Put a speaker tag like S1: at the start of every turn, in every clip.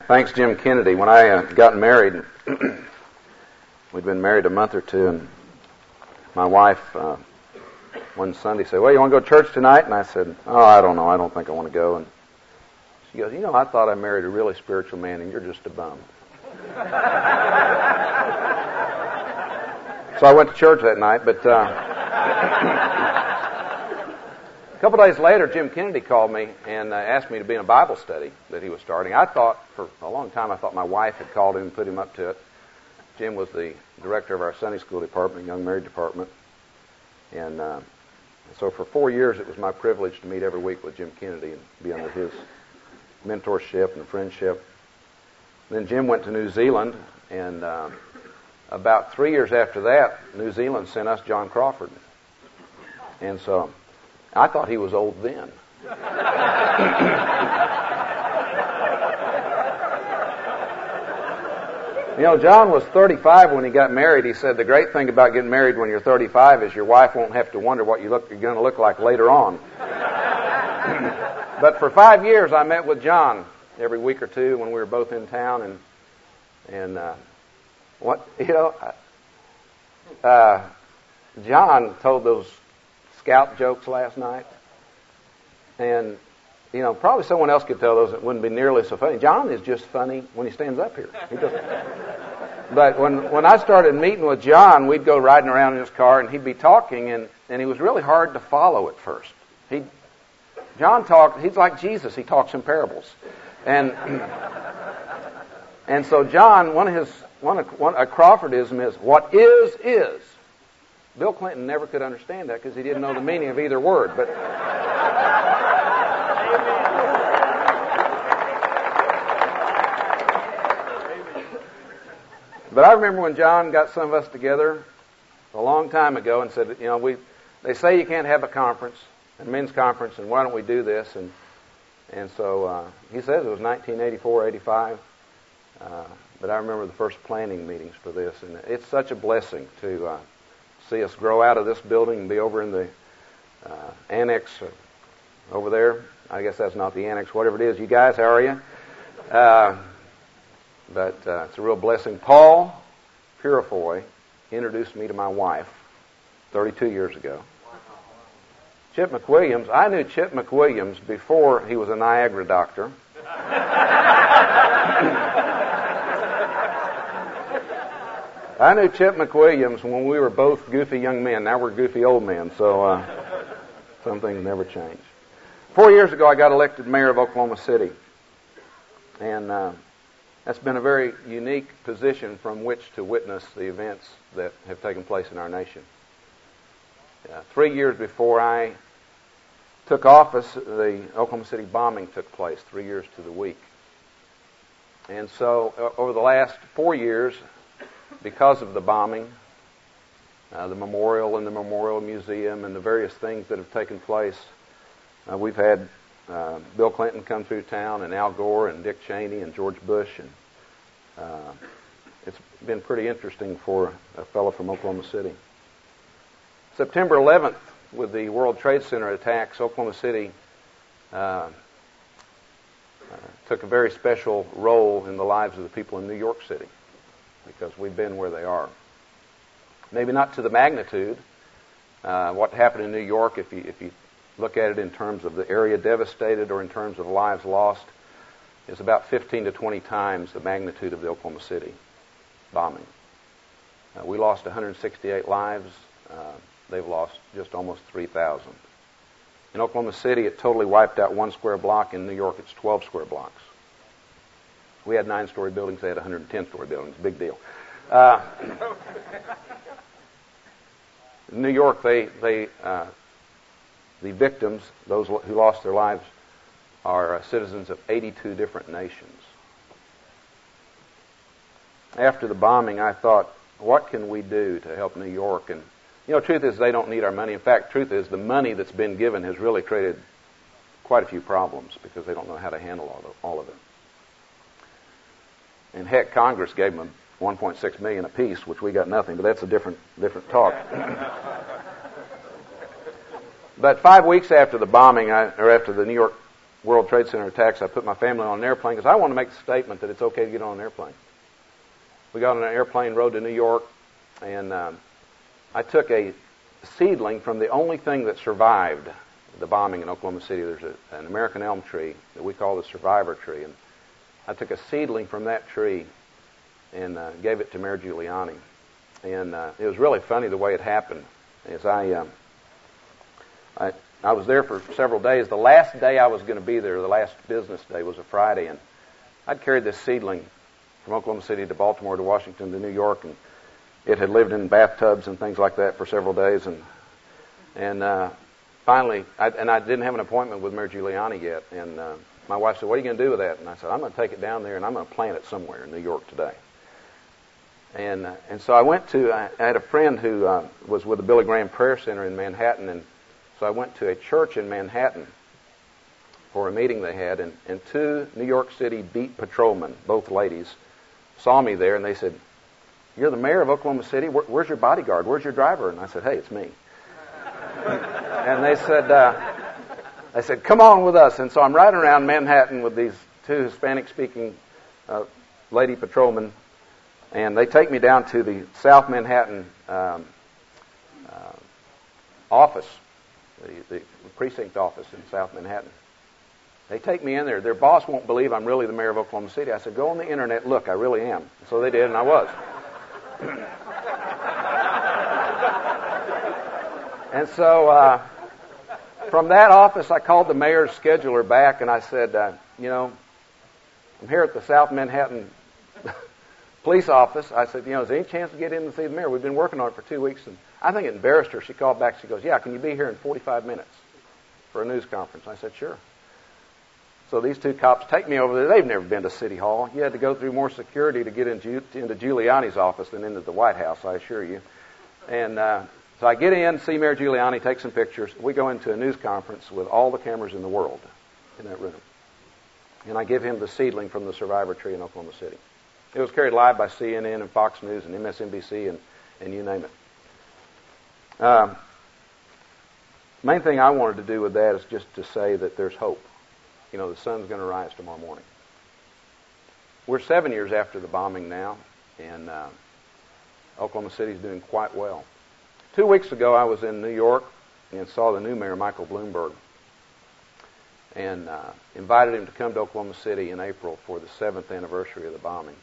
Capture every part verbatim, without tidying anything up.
S1: Thanks, Jim Kennedy. When I uh, got married, we'd been married a month or two, and my wife uh, one Sunday said, "Well, you want to go to church tonight?" And I said, "Oh, I don't know. I don't think I want to go." And she goes, "You know, I thought I married a really spiritual man, and you're just a bum." So I went to church that night, but uh, a couple days later, Jim Kennedy called me and uh, asked me to be in a Bible study that he was starting. I thought, for a long time, I thought my wife had called him and put him up to it. Jim was the director of our Sunday school department, young married department. And uh, so for four years, it was my privilege to meet every week with Jim Kennedy and be under his mentorship and friendship. Then Jim went to New Zealand, and uh, about three years after that, New Zealand sent us John Crawford. And so I thought he was old then. You know, John was thirty-five when he got married. He said the great thing about getting married when you're thirty-five is your wife won't have to wonder what you look, you're going to look like later on. But for five years, I met with John every week or two when we were both in town, and and uh, what you know, uh, John told those scout jokes last night, and you know, probably someone else could tell those that wouldn't be nearly so funny. John is just funny when he stands up here. He doesn't. But when when I started meeting with John, we'd go riding around in his car, and he'd be talking, and, and he was really hard to follow at first. He, John talked. He's like Jesus. He talks in parables, and and so John, one of his one, one a Crawfordism is what is is. Bill Clinton never could understand that because he didn't know the meaning of either word, but. But I remember when John got some of us together a long time ago and said, you know, we they say you can't have a conference, a men's conference, and why don't we do this? And and so uh, he says it was nineteen eighty-four, eighty-five. Uh, but I remember the first planning meetings for this, and it's such a blessing to uh, see us grow out of this building and be over in the uh, annex uh, over there. I guess that's not the annex, whatever it is. You guys, how are you? Uh, But uh, it's a real blessing. Paul Purifoy introduced me to my wife thirty-two years ago. Chip McWilliams, I knew Chip McWilliams before he was a Niagara doctor. I knew Chip McWilliams when we were both goofy young men. Now we're goofy old men, so uh, some things never change. Four years ago, I got elected mayor of Oklahoma City. And uh, that's been a very unique position from which to witness the events that have taken place in our nation. Uh, three years before I took office, the Oklahoma City bombing took place, three years to the week. And so uh, over the last four years, because of the bombing, uh, the memorial and the Memorial Museum and the various things that have taken place, uh, we've had Uh, Bill Clinton come through town, and Al Gore, and Dick Cheney, and George Bush, and uh, it's been pretty interesting for a fellow from Oklahoma City. September eleventh, with the World Trade Center attacks, Oklahoma City uh, uh, took a very special role in the lives of the people in New York City, because we've been where they are. Maybe not to the magnitude. Uh, what happened in New York, if you if you look at it in terms of the area devastated or in terms of lives lost, is about fifteen to twenty times the magnitude of the Oklahoma City bombing. Uh, we lost one hundred sixty-eight lives. Uh, they've lost just almost three thousand. In Oklahoma City, it totally wiped out one square block. In New York, it's twelve square blocks. We had nine-story buildings. They had one hundred ten-story buildings. Big deal. Uh, in New York, they... they uh, The victims, those who lost their lives, are citizens of eighty-two different nations. After the bombing, I thought, what can we do to help New York? And, you know, truth is they don't need our money. In fact, truth is the money that's been given has really created quite a few problems because they don't know how to handle all of, all of it. And heck, Congress gave them one point six million dollars apiece, which we got nothing, but that's a different different talk. But five weeks after the bombing, I, or after the New York World Trade Center attacks, I put my family on an airplane because I want to make the statement that it's okay to get on an airplane. We got on an airplane, rode to New York, and um, I took a seedling from the only thing that survived the bombing in Oklahoma City. There's a, an American elm tree that we call the survivor tree, and I took a seedling from that tree and uh, gave it to Mayor Giuliani. And uh, it was really funny the way it happened. As I, uh, I, I was there for several days. The last day I was going to be there, the last business day, was a Friday, and I'd carried this seedling from Oklahoma City to Baltimore to Washington to New York, and it had lived in bathtubs and things like that for several days, and and uh, finally, I, and I didn't have an appointment with Mayor Giuliani yet, and uh, my wife said, "What are you going to do with that?" And I said, "I'm going to take it down there and I'm going to plant it somewhere in New York today." And uh, and so I went to, I, I had a friend who uh, was with the Billy Graham Prayer Center in Manhattan, and so I went to a church in Manhattan for a meeting they had, and, and two New York City beat patrolmen, both ladies, saw me there, and they said, "You're the mayor of Oklahoma City? Where, where's your bodyguard? Where's your driver?" And I said, "Hey, it's me." And they said, uh, they said, "Come on with us." And so I'm riding around Manhattan with these two Hispanic-speaking uh, lady patrolmen, and they take me down to the South Manhattan um, uh, office, the, the precinct office in South Manhattan. They take me in there. Their boss won't believe I'm really the mayor of Oklahoma City. I said, "Go on the internet, look, I really am." So they did, and I was. And so uh, from that office, I called the mayor's scheduler back, and I said, uh, you know, I'm here at the South Manhattan police office. I said, you know, is there any chance to get in and see the mayor? We've been working on it for two weeks. And I think it embarrassed her. She called back. She goes, "Yeah, can you be here in forty-five minutes for a news conference?" I said, "Sure." So these two cops take me over there. They've never been to City Hall. You had to go through more security to get into, into Giuliani's office than into the White House, I assure you. And uh, so I get in, see Mayor Giuliani, take some pictures. We go into a news conference with all the cameras in the world in that room. And I give him the seedling from the survivor tree in Oklahoma City. It was carried live by C N N and Fox News and M S N B C and, and you name it. Um, main thing I wanted to do with that is just to say that there's hope. You know, the sun's going to rise tomorrow morning. We're seven years after the bombing now, and uh, Oklahoma City's doing quite well. Two weeks ago, I was in New York and saw the new mayor, Michael Bloomberg, and uh, invited him to come to Oklahoma City in April for the seventh anniversary of the bombing.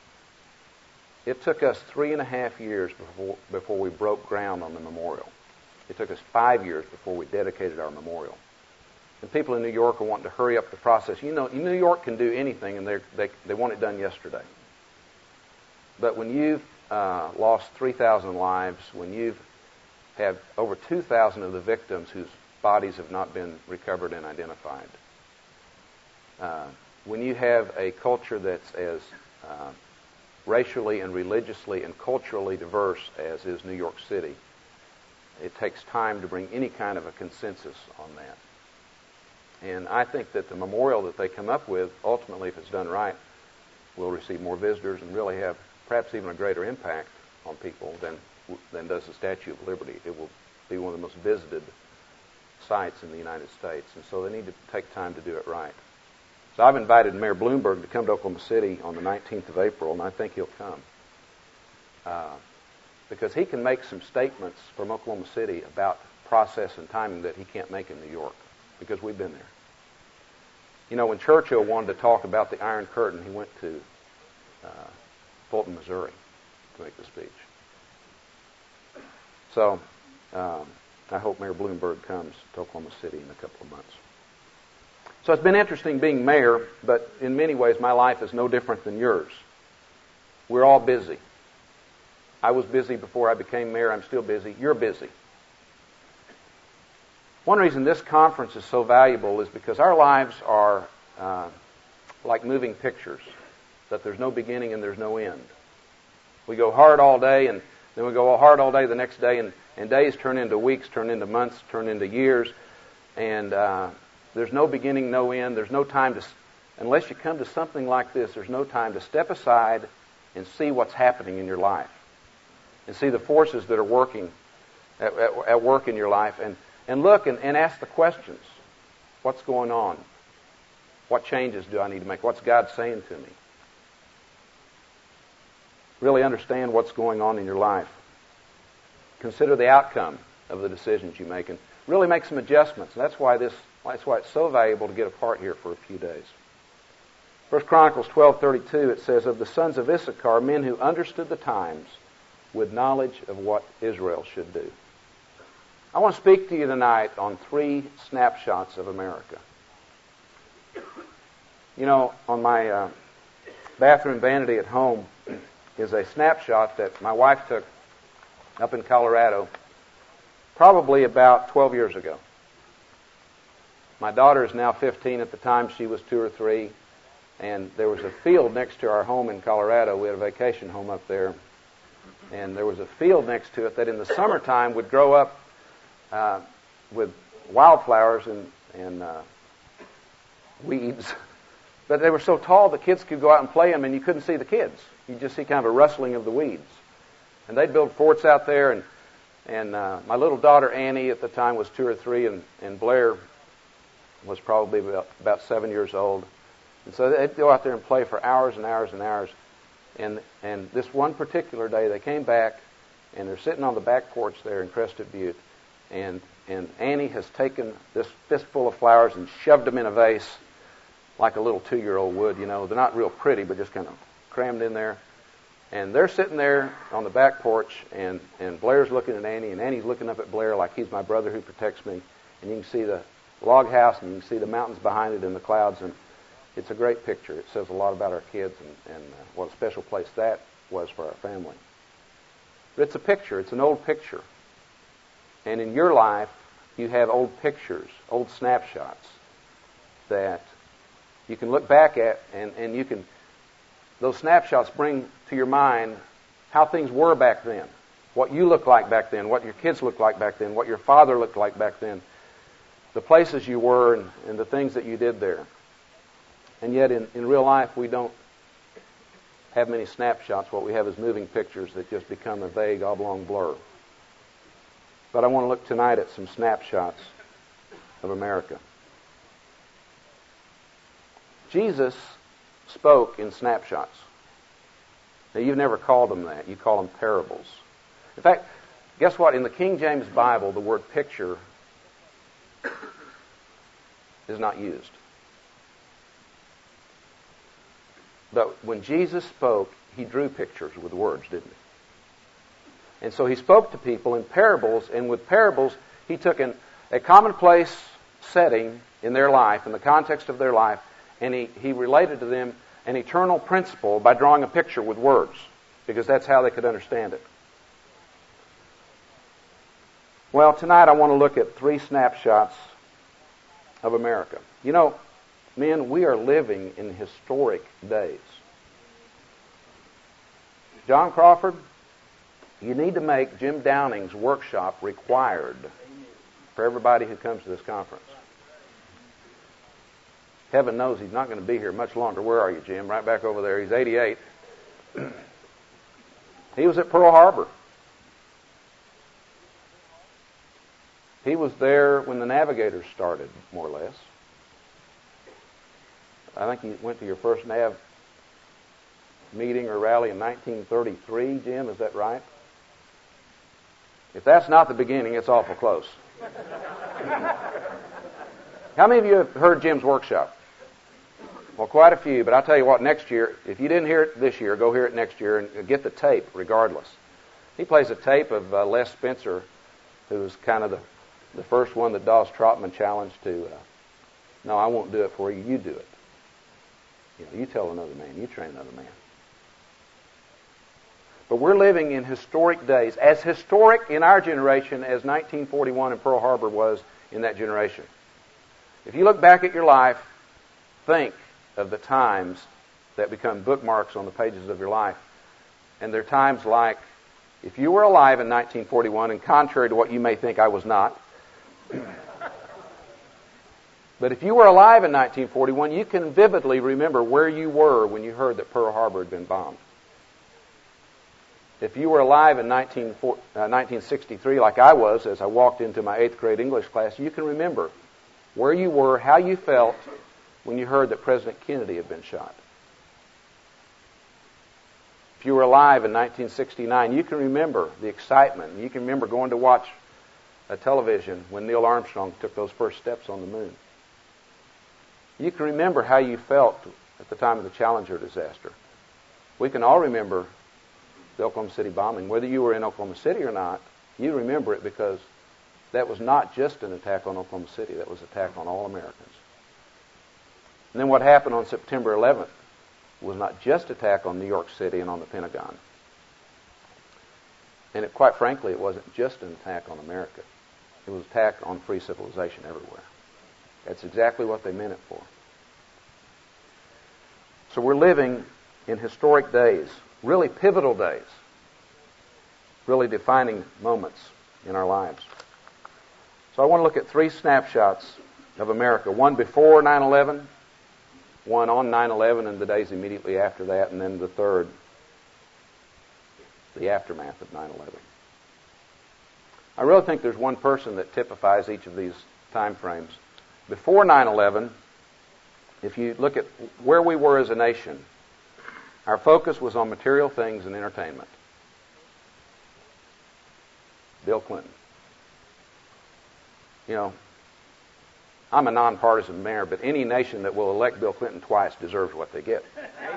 S1: It took us three and a half years before, before we broke ground on the memorial. It took us five years before we dedicated our memorial. And people in New York are wanting to hurry up the process. You know, New York can do anything, and they they want it done yesterday. But when you've uh, lost three thousand lives, when you've had over two thousand of the victims whose bodies have not been recovered and identified, uh, when you have a culture that's as uh, racially and religiously and culturally diverse as is New York City, it takes time to bring any kind of a consensus on that. And I think that the memorial that they come up with, ultimately, if it's done right, will receive more visitors and really have perhaps even a greater impact on people than than does the Statue of Liberty. It will be one of the most visited sites in the United States, and so they need to take time to do it right. So I've invited Mayor Bloomberg to come to Oklahoma City on the nineteenth of April, and I think he'll come. Uh, because he can make some statements from Oklahoma City about process and timing that he can't make in New York, because we've been there. You know, when Churchill wanted to talk about the Iron Curtain, he went to uh, Fulton, Missouri to make the speech. So um, I hope Mayor Bloomberg comes to Oklahoma City in a couple of months. So it's been interesting being mayor, but in many ways my life is no different than yours. We're all busy. I was busy before I became mayor. I'm still busy. You're busy. One reason this conference is so valuable is because our lives are uh, like moving pictures, that there's no beginning and there's no end. We go hard all day, and then we go hard all day the next day, and, and days turn into weeks, turn into months, turn into years, and uh, there's no beginning, no end. There's no time to, unless you come to something like this, there's no time to step aside and see what's happening in your life, and see the forces that are working at, at, at work in your life, and And look and, and ask the questions. What's going on? What changes do I need to make? What's God saying to me? Really understand what's going on in your life. Consider the outcome of the decisions you make and really make some adjustments. And that's why this that's why it's so valuable to get apart here for a few days. First Chronicles twelve thirty-two, it says, "Of the sons of Issachar, men who understood the times with knowledge of what Israel should do." I want to speak to you tonight on three snapshots of America. You know, on my uh, bathroom vanity at home is a snapshot that my wife took up in Colorado probably about twelve years ago. My daughter is now fifteen. At the time, she was two or three. And there was a field next to our home in Colorado. We had a vacation home up there. And there was a field next to it that in the summertime would grow up uh, with wildflowers and, and uh, weeds. But they were so tall the kids could go out and play them and you couldn't see the kids. You'd just see kind of a rustling of the weeds. And they'd build forts out there. And, and uh, my little daughter Annie at the time was two or three, and, and Blair was probably about, about seven years old. And so they'd go out there and play for hours and hours and hours. And and this one particular day, they came back, and they're sitting on the back porch there in Crested Butte. And, and Annie has taken this fistful of flowers and shoved them in a vase like a little two-year-old would. You know, they're not real pretty, but just kind of crammed in there. And they're sitting there on the back porch, and, and Blair's looking at Annie, and Annie's looking up at Blair like he's my brother who protects me. And you can see the log house, and you can see the mountains behind it and the clouds, and it's a great picture. It says a lot about our kids and, and uh, what a special place that was for our family. But it's a picture. It's an old picture. And in your life, you have old pictures, old snapshots that you can look back at, and, and you can, those snapshots bring to your mind how things were back then, what you looked like back then, what your kids looked like back then, what your father looked like back then, the places you were and, and the things that you did there. And yet in, in real life, we don't have many snapshots. What we have is moving pictures that just become a vague, oblong blur. But I want to look tonight at some snapshots of America. Jesus spoke in snapshots. Now, you've never called them that. You call them parables. In fact, guess what? In the King James Bible, the word picture is not used. But when Jesus spoke, he drew pictures with words, didn't he? And so he spoke to people in parables, and with parables, he took an, a commonplace setting in their life, in the context of their life, and he, he related to them an eternal principle by drawing a picture with words, because that's how they could understand it. Well, tonight I want to look at three snapshots of America. You know, men, we are living in historic days. John Crawford, you need to make Jim Downing's workshop required for everybody who comes to this conference. Heaven knows he's not going to be here much longer. Where are you, Jim? Right back over there. He's eighty-eight. He was at Pearl Harbor. He was there when the Navigators started, more or less. I think you went to your first Nav meeting or rally in nineteen thirty-three, Jim, is that right? If that's not the beginning, it's awful close. How many of you have heard Jim's workshop? Well, quite a few, but I'll tell you what, next year, if you didn't hear it this year, go hear it next year and get the tape regardless. He plays a tape of uh, Les Spencer, who was kind of the, the first one that Dawes Trotman challenged to, uh, no, I won't do it for you, you do it. You know, you tell another man, you train another man. But we're living in historic days, as historic in our generation as nineteen forty-one in Pearl Harbor was in that generation. If you look back at your life, think of the times that become bookmarks on the pages of your life. And they're times like, if you were alive in nineteen forty-one, and contrary to what you may think, I was not, but if you were alive in nineteen forty-one, you can vividly remember where you were when you heard that Pearl Harbor had been bombed. If you were alive in nineteen sixty-three, like I was, as I walked into my eighth grade English class, you can remember where you were, how you felt when you heard that President Kennedy had been shot? If you were alive in nineteen sixty-nine, you can remember the excitement. You can remember going to watch a television when Neil Armstrong took those first steps on the moon. You can remember how you felt at the time of the Challenger disaster. We can all remember the Oklahoma City bombing. Whether you were in Oklahoma City or not, you remember it because that was not just an attack on Oklahoma City. That was an attack on all Americans. And then what happened on September eleventh was not just an attack on New York City and on the Pentagon. And it, quite frankly, it wasn't just an attack on America. It was an attack on free civilization everywhere. That's exactly what they meant it for. So we're living in historic days, really pivotal days, really defining moments in our lives. So I want to look at three snapshots of America. One before nine eleven, one on nine eleven and the days immediately after that, and then the third, the aftermath of nine eleven. I really think there's one person that typifies each of these time frames. Before nine eleven, if you look at where we were as a nation, our focus was on material things and entertainment. Bill Clinton. You know, I'm a nonpartisan mayor, but any nation that will elect Bill Clinton twice deserves what they get.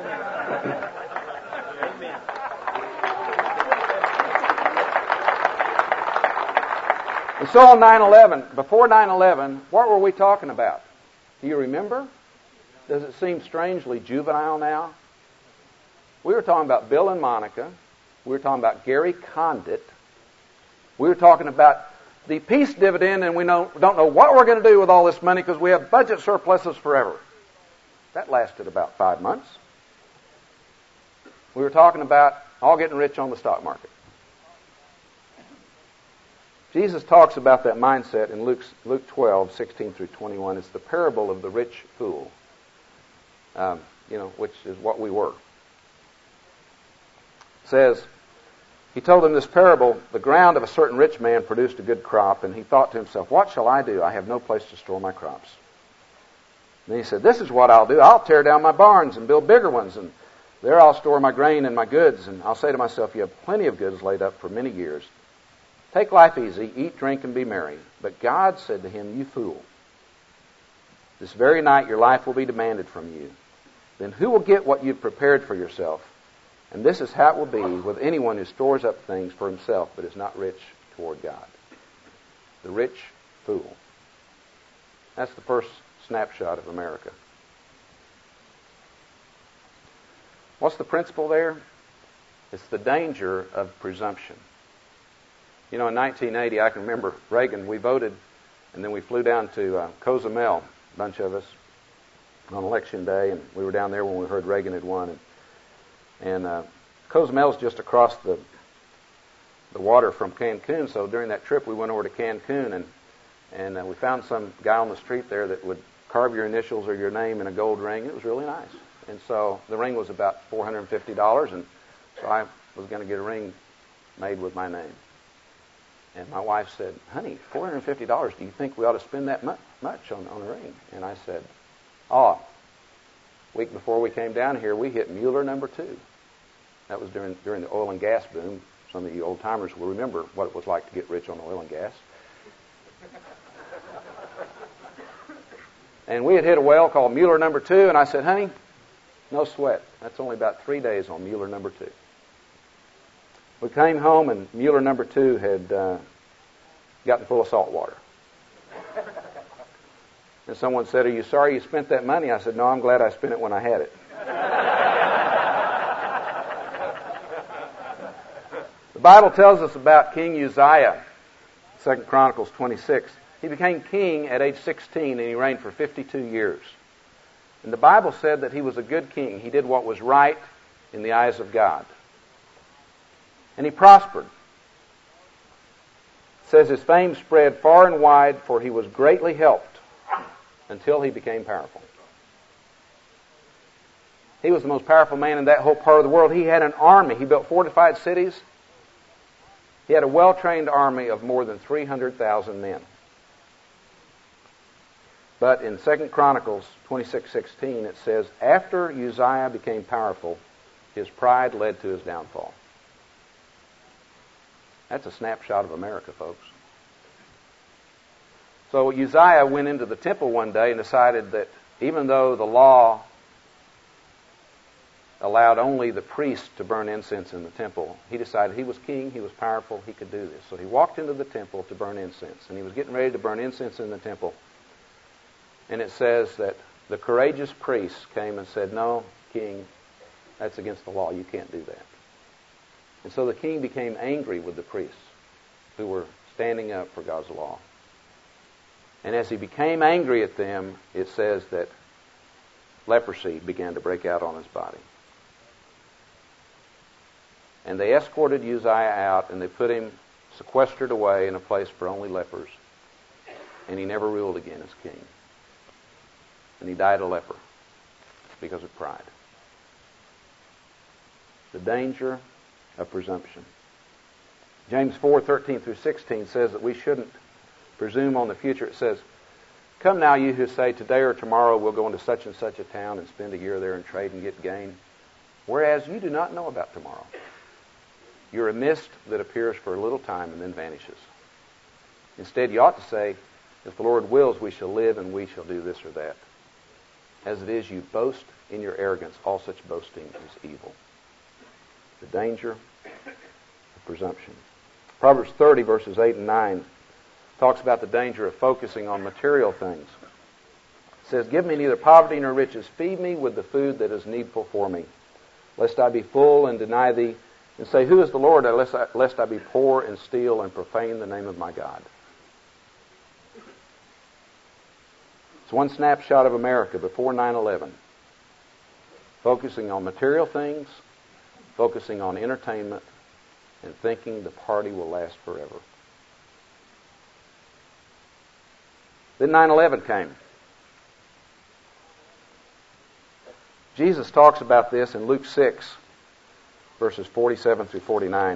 S1: And so on nine eleven, before nine eleven, what were we talking about? Do you remember? Does it seem strangely juvenile now? We were talking about Bill and Monica. We were talking about Gary Condit. We were talking about the peace dividend, and we know, don't know what we're going to do with all this money because we have budget surpluses forever. That lasted about five months. We were talking about all getting rich on the stock market. Jesus talks about that mindset in Luke, Luke twelve, sixteen through twenty-one. It's the parable of the rich fool, um, you know, which is what we were. It says, he told them this parable, the ground of a certain rich man produced a good crop, and he thought to himself, what shall I do? I have no place to store my crops. And he said, this is what I'll do. I'll tear down my barns and build bigger ones, and there I'll store my grain and my goods, and I'll say to myself, you have plenty of goods laid up for many years. Take life easy, eat, drink, and be merry. But God said to him, you fool, this very night your life will be demanded from you. Then who will get what you've prepared for yourself? And this is how it will be with anyone who stores up things for himself but is not rich toward God. The rich fool. That's the first snapshot of America. What's the principle there? It's the danger of presumption. You know, in nineteen eighty, I can remember Reagan, we voted, and then we flew down to uh, Cozumel, a bunch of us, on election day, and we were down there when we heard Reagan had won. And, and uh, Cozumel's just across the the water from Cancun, so during that trip we went over to Cancun, and, and uh, we found some guy on the street there that would carve your initials or your name in a gold ring. It was really nice. And so the ring was about four hundred fifty dollars, and so I was going to get a ring made with my name. And my wife said, honey, four hundred fifty dollars, do you think we ought to spend that much on, on a ring? And I said, oh, a week before we came down here, we hit Mueller number two. That was during during the oil and gas boom. Some of you old-timers will remember what it was like to get rich on oil and gas. And we had hit a well called Mueller number two, and I said, honey, no sweat. That's only about three days on Mueller number two. We came home, and Mueller number two had uh, gotten full of salt water. And someone said, are you sorry you spent that money? I said, no, I'm glad I spent it when I had it. The Bible tells us about King Uzziah, Second Chronicles twenty-six. He became king at age sixteen, and he reigned for fifty-two years. And the Bible said that he was a good king. He did what was right in the eyes of God. And he prospered. It says his fame spread far and wide, for he was greatly helped until he became powerful. He was the most powerful man in that whole part of the world. He had an army. He built fortified cities. He had a well-trained army of more than three hundred thousand men. But in Second Chronicles twenty-six sixteen, it says, after Uzziah became powerful, his pride led to his downfall. That's a snapshot of America, folks. So Uzziah went into the temple one day and decided that even though the law allowed only the priest to burn incense in the temple, he decided he was king, he was powerful, he could do this. So he walked into the temple to burn incense, and he was getting ready to burn incense in the temple. And it says that the courageous priests came and said, no, king, that's against the law, you can't do that. And so the king became angry with the priests who were standing up for God's law. And as he became angry at them, it says that leprosy began to break out on his body. And they escorted Uzziah out, and they put him sequestered away in a place for only lepers. And he never ruled again as king. And he died a leper because of pride. The danger of presumption. James four thirteen through sixteen says that we shouldn't presume on the future. It says, come now, you who say, today or tomorrow we'll go into such and such a town and spend a year there and trade and get gain, whereas you do not know about tomorrow. You're a mist that appears for a little time and then vanishes. Instead, you ought to say, if the Lord wills, we shall live and we shall do this or that. As it is, you boast in your arrogance. All such boasting is evil. The danger of presumption. Proverbs thirty, verses eight and nine, talks about the danger of focusing on material things. It says, give me neither poverty nor riches. Feed me with the food that is needful for me, lest I be full and deny thee, and say, who is the Lord, lest I, lest I be poor and steal and profane the name of my God. It's one snapshot of America before nine eleven. Focusing on material things, focusing on entertainment, and thinking the party will last forever. Then nine eleven came. Jesus talks about this in Luke six, verses forty-seven through forty-nine.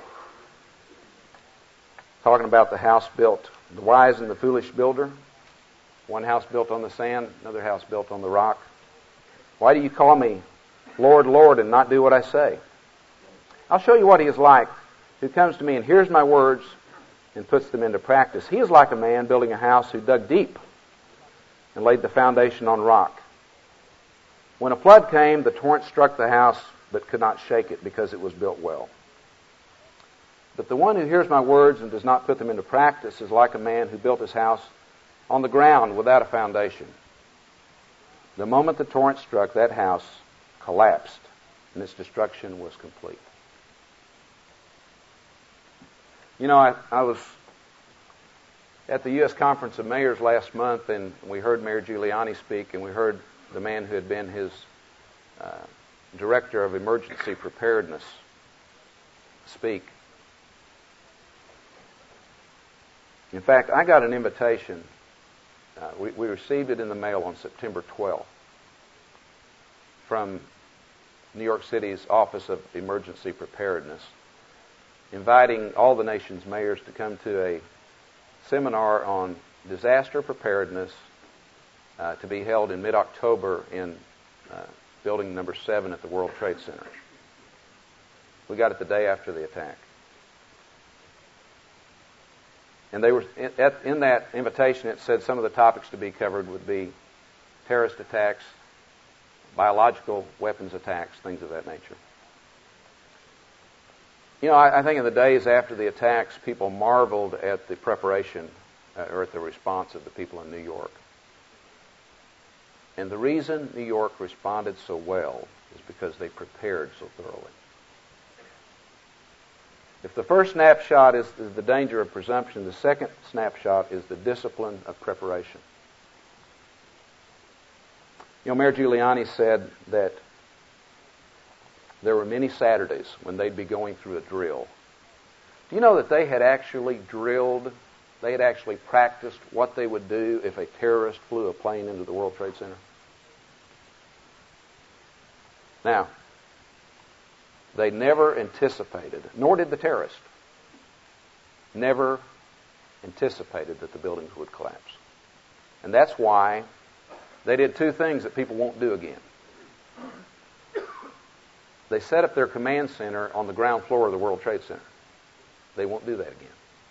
S1: Talking about the house built, the wise and the foolish builder. One house built on the sand, another house built on the rock. Why do you call me Lord, Lord, and not do what I say? I'll show you what he is like, who comes to me and hears my words and puts them into practice. He is like a man building a house who dug deep and laid the foundation on rock. When a flood came, the torrent struck the house but could not shake it because it was built well. But the one who hears my words and does not put them into practice is like a man who built his house on the ground without a foundation. The moment the torrent struck, that house collapsed and its destruction was complete. You know, I, I was at the U S Conference of Mayors last month, and we heard Mayor Giuliani speak, and we heard the man who had been his uh, director of emergency preparedness speak. In fact, I got an invitation. Uh, we, we received it in the mail on September twelfth from New York City's Office of Emergency Preparedness, inviting all the nation's mayors to come to a seminar on disaster preparedness uh, to be held in mid-October in uh, building number seven at the World Trade Center. We got it the day after the attack. And they were in, at, in that invitation, it said some of the topics to be covered would be terrorist attacks, biological weapons attacks, things of that nature. You know, I, I think in the days after the attacks, people marveled at the preparation uh, or at the response of the people in New York. And the reason New York responded so well is because they prepared so thoroughly. If the first snapshot is, is the danger of presumption, the second snapshot is the discipline of preparation. You know, Mayor Giuliani said that there were many Saturdays when they'd be going through a drill. Do you know that they had actually drilled, they had actually practiced what they would do if a terrorist flew a plane into the World Trade Center? Now, they never anticipated, nor did the terrorist, never anticipated that the buildings would collapse. And that's why they did two things that people won't do again. They set up their command center on the ground floor of the World Trade Center. They won't do that again.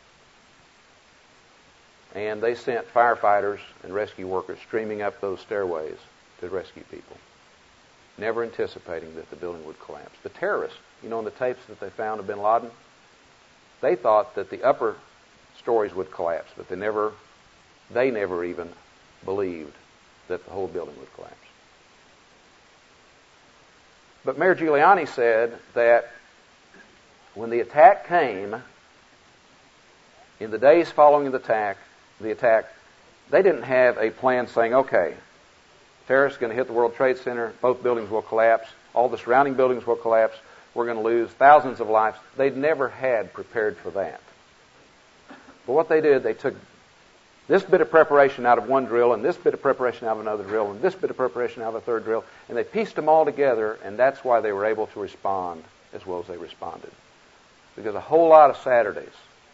S1: And they sent firefighters and rescue workers streaming up those stairways to rescue people, never anticipating that the building would collapse. The terrorists, you know, in the tapes that they found of bin Laden, they thought that the upper stories would collapse, but they never, they never even believed that the whole building would collapse. But Mayor Giuliani said that when the attack came, in the days following the attack, the attack, they didn't have a plan saying, okay, terrorists are going to hit the World Trade Center, both buildings will collapse, all the surrounding buildings will collapse, we're going to lose thousands of lives. They'd never had prepared for that. But what they did, they took this bit of preparation out of one drill, and this bit of preparation out of another drill, and this bit of preparation out of a third drill, and they pieced them all together, and that's why they were able to respond as well as they responded. Because a whole lot of Saturdays,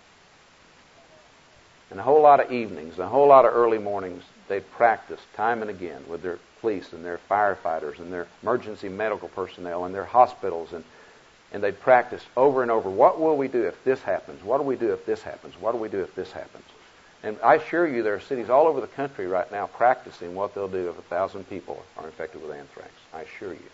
S1: and a whole lot of evenings, and a whole lot of early mornings, they practiced time and again with their police and their firefighters and their emergency medical personnel and their hospitals, and, and they practiced over and over, what will we do if this happens? What do we do if this happens? What do we do if this happens? And I assure you there are cities all over the country right now practicing what they'll do if a thousand people are infected with anthrax. I assure you.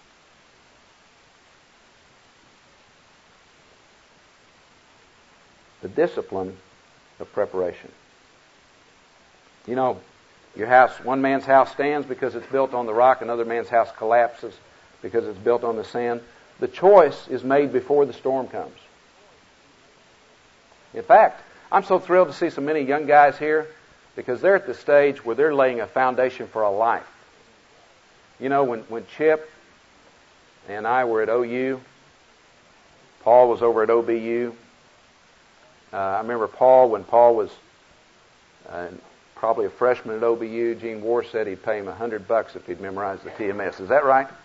S1: The discipline of preparation. You know, your house, one man's house stands because it's built on the rock, another man's house collapses because it's built on the sand. The choice is made before the storm comes. In fact, I'm so thrilled to see so many young guys here because they're at the stage where they're laying a foundation for a life. You know, when, when Chip and I were at O U, Paul was over at O B U. Uh, I remember Paul, when Paul was uh, probably a freshman at O B U, Gene War said he'd pay him a hundred bucks if he'd memorize the T M S. Is that right?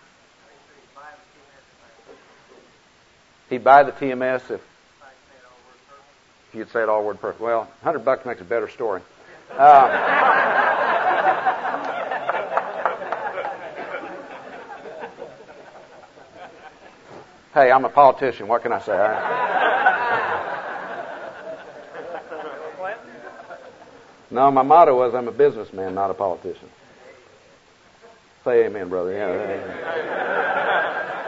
S1: He'd buy the T M S if If you'd say it all word perfect. Well, a hundred bucks makes a better story. Um, hey, I'm a politician. What can I say? I, no, my motto was I'm a businessman, not a politician. Say amen, brother. Yeah. Amen.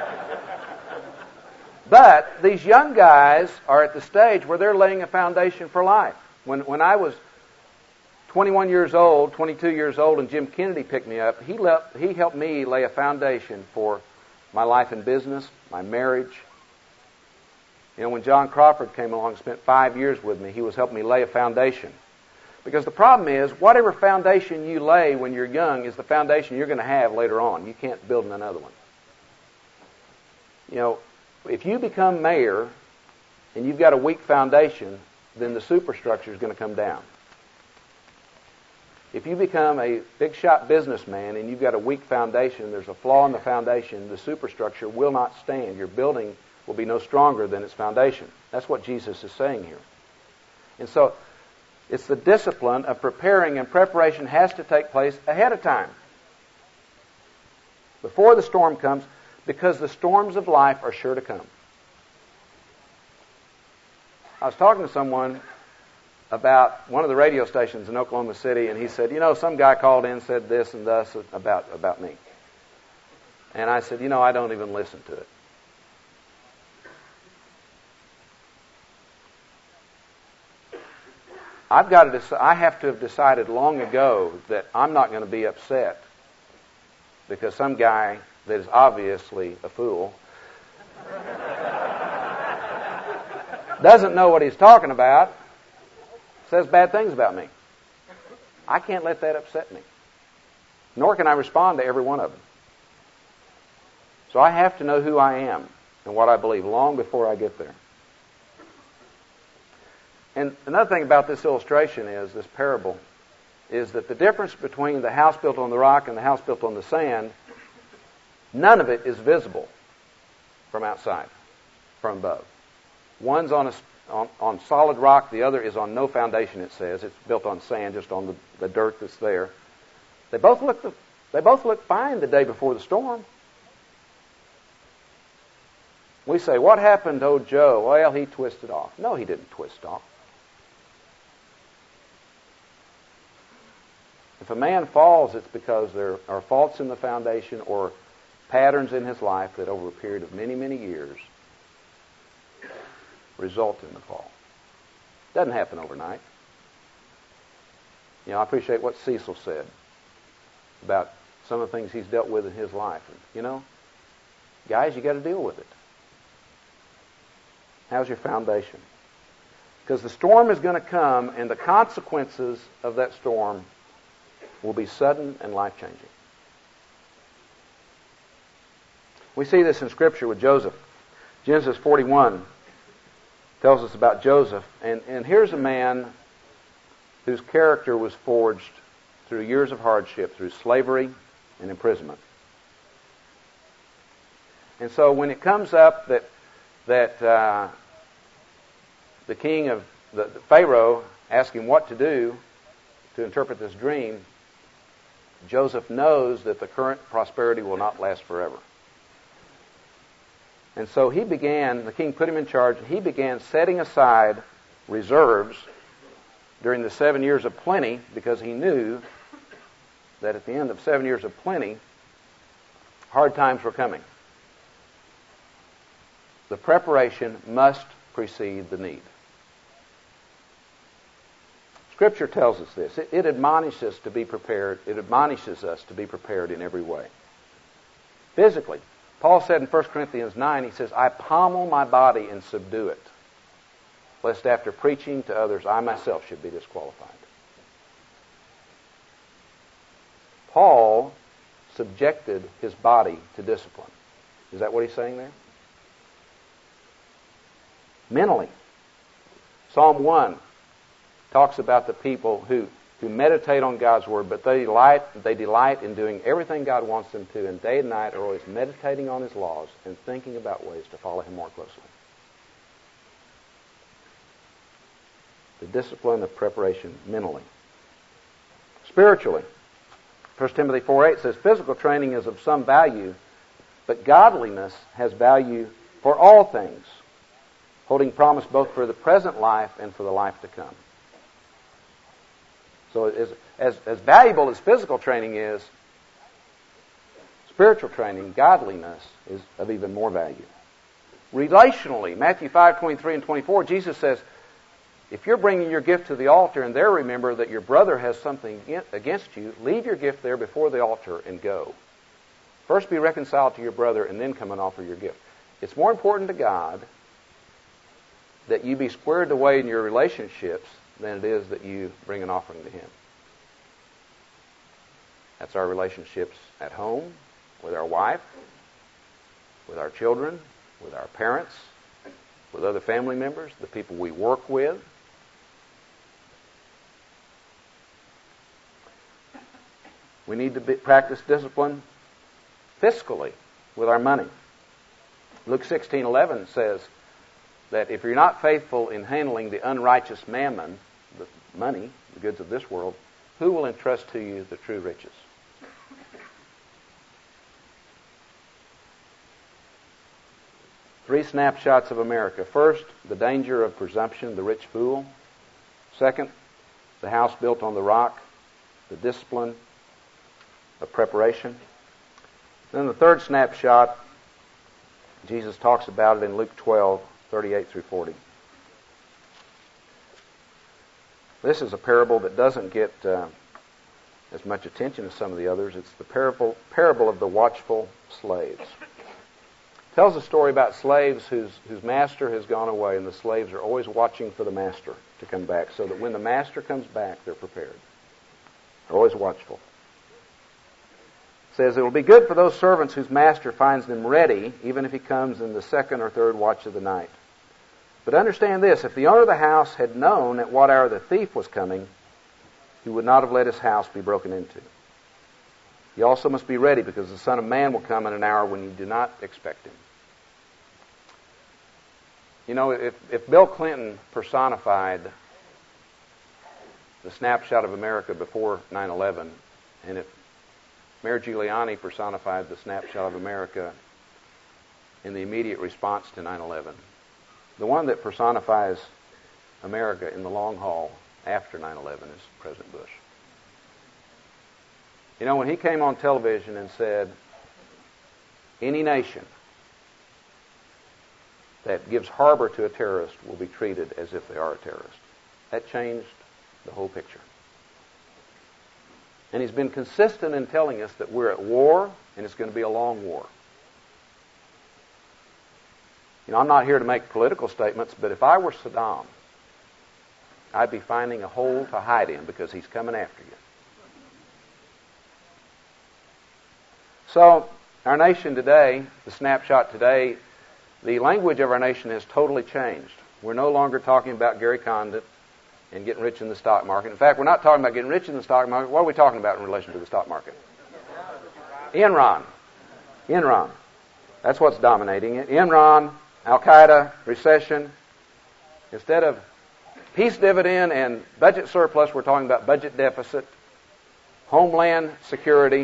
S1: But these young guys are at the stage where they're laying a foundation for life. When when I was twenty-one years old, twenty-two years old, and Jim Kennedy picked me up, he left, he helped me lay a foundation for my life in business, my marriage. You know, when John Crawford came along and spent five years with me, he was helping me lay a foundation. Because the problem is, whatever foundation you lay when you're young is the foundation you're going to have later on. You can't build another one. You know, if you become mayor and you've got a weak foundation, then the superstructure is going to come down. If you become a big shot businessman and you've got a weak foundation, there's a flaw in the foundation, the superstructure will not stand. Your building will be no stronger than its foundation. That's what Jesus is saying here. And so it's the discipline of preparing, and preparation has to take place ahead of time. Before the storm comes, because the storms of life are sure to come. I was talking to someone about one of the radio stations in Oklahoma City, and he said, you know, some guy called in and said this and thus about, about me. And I said, you know, I don't even listen to it. I've got to dec- I have to have decided long ago that I'm not going to be upset because some guy that is obviously a fool doesn't know what he's talking about, says bad things about me. I can't let that upset me. Nor can I respond to every one of them. So I have to know who I am and what I believe long before I get there. And another thing about this illustration is, this parable, is that the difference between the house built on the rock and the house built on the sand, none of it is visible from outside, from above. One's on a On, on solid rock, the other is on no foundation, it says. It's built on sand, just on the, the dirt that's there. They both looked, they both looked fine the day before the storm. We say, what happened to old Joe? Well, he twisted off. No, he didn't twist off. If a man falls, it's because there are faults in the foundation or patterns in his life that over a period of many, many years result in the fall. Doesn't happen overnight. You know, I appreciate what Cecil said about some of the things he's dealt with in his life. And, you know, guys, you got to deal with it. How's your foundation? Because the storm is going to come, and the consequences of that storm will be sudden and life-changing. We see this in Scripture with Joseph. Genesis forty-one tells us about Joseph. And, and here's a man whose character was forged through years of hardship, through slavery and imprisonment. And so when it comes up that that uh, the king of the, the Pharaoh asked him what to do to interpret this dream, Joseph knows that the current prosperity will not last forever. And so he began, the king put him in charge, and he began setting aside reserves during the seven years of plenty, because he knew that at the end of seven years of plenty, hard times were coming. The preparation must precede the need. Scripture tells us this. It, it admonishes us to be prepared. It admonishes us to be prepared in every way. Physically, Paul said in First Corinthians nine, he says, I pommel my body and subdue it, lest after preaching to others, I myself should be disqualified. Paul subjected his body to discipline. Is that what he's saying there? Mentally. Psalm one talks about the people who, who meditate on God's Word, but they delight, they delight in doing everything God wants them to, and day and night are always meditating on His laws and thinking about ways to follow Him more closely. The discipline of preparation mentally. Spiritually, First Timothy four eight says, physical training is of some value, but godliness has value for all things, holding promise both for the present life and for the life to come. So as, as, as valuable as physical training is, spiritual training, godliness, is of even more value. Relationally, Matthew five twenty-three and twenty-four, Jesus says, if you're bringing your gift to the altar and there remember that your brother has something against you, leave your gift there before the altar and go. First be reconciled to your brother and then come and offer your gift. It's more important to God that you be squared away in your relationships than it is that you bring an offering to Him. That's our relationships at home, with our wife, with our children, with our parents, with other family members, the people we work with. We need to be, practice discipline fiscally with our money. Luke sixteen eleven says that if you're not faithful in handling the unrighteous mammon, the money, the goods of this world, who will entrust to you the true riches? Three snapshots of America. First, the danger of presumption, the rich fool. Second, the house built on the rock, the discipline of preparation. Then the third snapshot, Jesus talks about it in Luke twelve, thirty-eight through forty. This is a parable that doesn't get uh, as much attention as some of the others. It's the parable, parable of the watchful slaves. It tells a story about slaves whose, whose master has gone away, and the slaves are always watching for the master to come back, so that when the master comes back, they're prepared. They're always watchful. It says, it will be good for those servants whose master finds them ready, even if he comes in the second or third watch of the night. But understand this, if the owner of the house had known at what hour the thief was coming, he would not have let his house be broken into. You also must be ready, because the Son of Man will come in an hour when you do not expect Him. You know, if, if Bill Clinton personified the snapshot of America before nine eleven, and if Mayor Giuliani personified the snapshot of America in the immediate response to nine eleven. The one that personifies America in the long haul after nine eleven is President Bush. You know, when he came on television and said, any nation that gives harbor to a terrorist will be treated as if they are a terrorist, that changed the whole picture. And he's been consistent in telling us that we're at war, and it's going to be a long war. You know, I'm not here to make political statements, but if I were Saddam, I'd be finding a hole to hide in because he's coming after you. So, our nation today, the snapshot today, the language of our nation has totally changed. We're no longer talking about Gary Condit and getting rich in the stock market. In fact, we're not talking about getting rich in the stock market. What are we talking about in relation to the stock market? Enron. Enron. That's what's dominating it. Enron, Al-Qaeda, recession. Instead of peace dividend and budget surplus, we're talking about budget deficit, homeland security.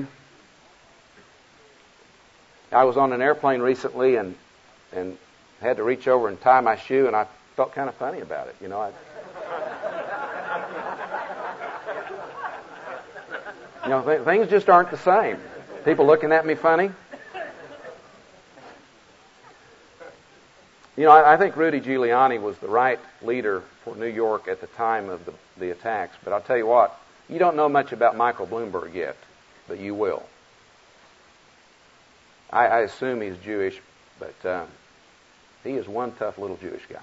S1: I was on an airplane recently and and had to reach over and tie my shoe, and I felt kind of funny about it. You know, I, you know, th- things just aren't the same. People looking at me funny. You know, I, I think Rudy Giuliani was the right leader for New York at the time of the, the attacks. But I'll tell you what, you don't know much about Michael Bloomberg yet, but you will. I, I assume he's Jewish, but uh, he is one tough little Jewish guy.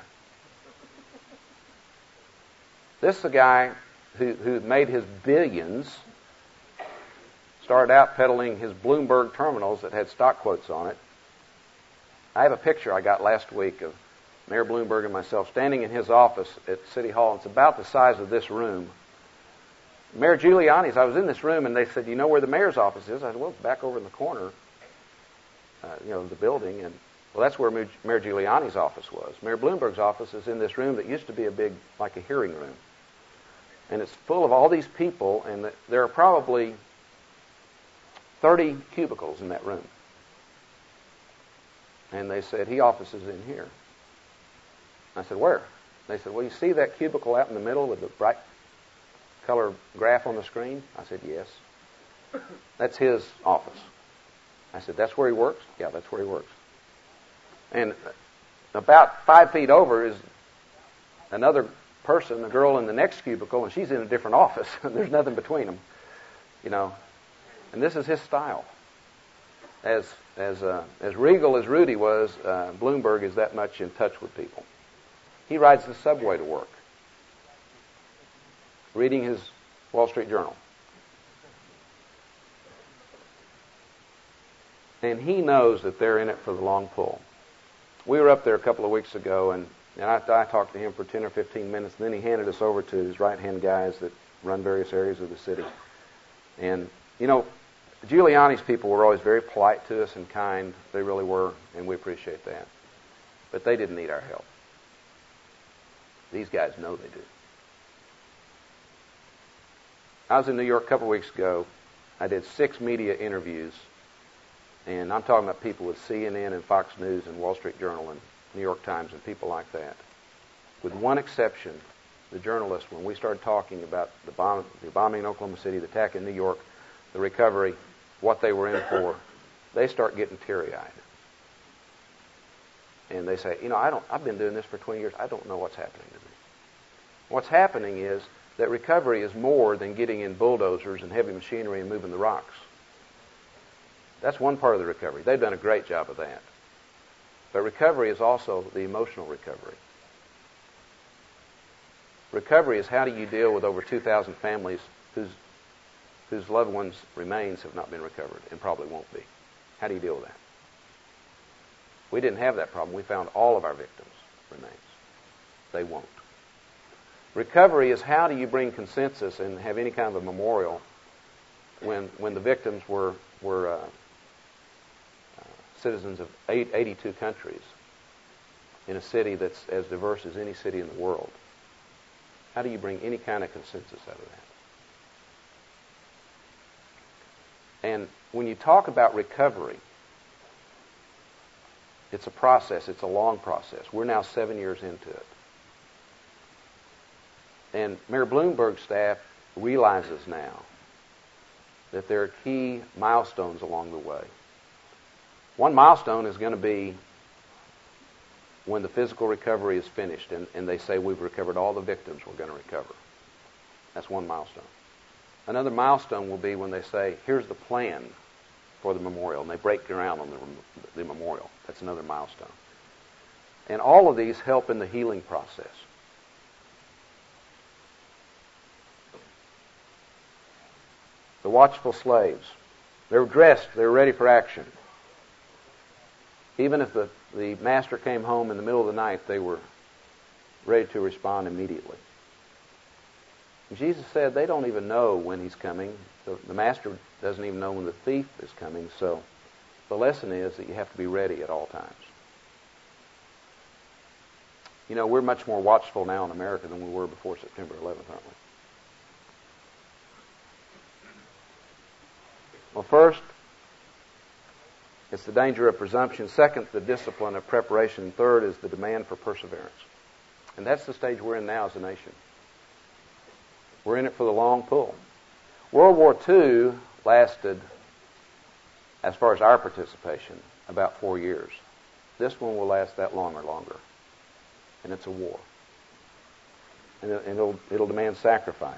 S1: This is a guy who, who made his billions, started out peddling his Bloomberg terminals that had stock quotes on it. I have a picture I got last week of Mayor Bloomberg and myself standing in his office at City Hall. It's about the size of this room. Mayor Giuliani's, I was in this room, and they said, you know where the mayor's office is? I said, well, it's back over in the corner, uh, you know, the building. And, well, that's where Mayor Giuliani's office was. Mayor Bloomberg's office is in this room that used to be a big, like a hearing room. And it's full of all these people, and there are probably thirty cubicles in that room. And they said, he offices in here. I said, where? They said, well, you see that cubicle out in the middle with the bright color graph on the screen? I said, yes. That's his office. I said, that's where he works? Yeah, that's where he works. And about five feet over is another person, a girl in the next cubicle, and she's in a different office. There's nothing between them, you know. And this is his style. As as uh, as regal as Rudy was, uh, Bloomberg is that much in touch with people. He rides the subway to work, reading his Wall Street Journal. And he knows that they're in it for the long pull. We were up there a couple of weeks ago, and, and I, I talked to him for ten or fifteen minutes, and then he handed us over to his right-hand guys that run various areas of the city. And, you know, Giuliani's people were always very polite to us and kind. They really were, and we appreciate that. But they didn't need our help. These guys know they do. I was in New York a couple of weeks ago. I did six media interviews, and I'm talking about people with C N N and Fox News and Wall Street Journal and New York Times and people like that. With one exception, the journalists, when we started talking about the, bomb, the bombing in Oklahoma City, the attack in New York, the recovery, what they were in for, they start getting teary-eyed. And they say, you know, I don't, I've been doing this for twenty years. I don't know what's happening to me. What's happening is that recovery is more than getting in bulldozers and heavy machinery and moving the rocks. That's one part of the recovery. They've done a great job of that. But recovery is also the emotional recovery. Recovery is how do you deal with over two thousand families whose whose loved ones' remains have not been recovered and probably won't be. How do you deal with that? We didn't have that problem. We found all of our victims' remains. They won't. Recovery is how do you bring consensus and have any kind of a memorial when when the victims were were uh, uh, citizens of eight, eighty-two countries in a city that's as diverse as any city in the world. How do you bring any kind of consensus out of that? And when you talk about recovery, it's a process. It's a long process. We're now seven years into it. And Mayor Bloomberg's staff realizes now that there are key milestones along the way. One milestone is going to be when the physical recovery is finished and, and they say we've recovered all the victims we're going to recover. That's one milestone. Another milestone will be when they say, here's the plan for the memorial, and they break ground on the, the memorial. That's another milestone. And all of these help in the healing process. The watchful slaves. They were dressed. They were ready for action. Even if the, the master came home in the middle of the night, they were ready to respond immediately. And Jesus said they don't even know when he's coming. The, the master doesn't even know when the thief is coming. So the lesson is that you have to be ready at all times. You know, we're much more watchful now in America than we were before September eleventh, aren't we? Well, first, it's the danger of presumption. Second, the discipline of preparation. Third is the demand for perseverance. And that's the stage we're in now as a nation. We're in it for the long pull. World War Two lasted, as far as our participation, about four years. This one will last that long or longer. And it's a war. And it'll, it'll demand sacrifice.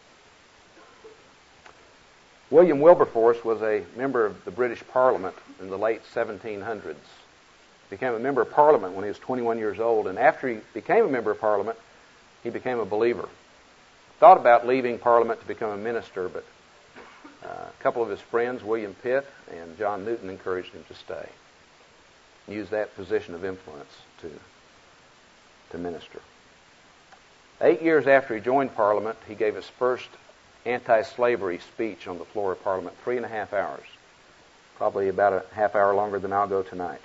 S1: William Wilberforce was a member of the British Parliament in the late seventeen hundreds. He became a member of Parliament when he was twenty-one years old, and after he became a member of Parliament, he became a believer. Thought about leaving Parliament to become a minister, but uh, a couple of his friends, William Pitt and John Newton, encouraged him to stay. Use that position of influence to, to minister. Eight years after he joined Parliament, he gave his first anti-slavery speech on the floor of Parliament, three and a half hours. Probably about a half hour longer than I'll go tonight.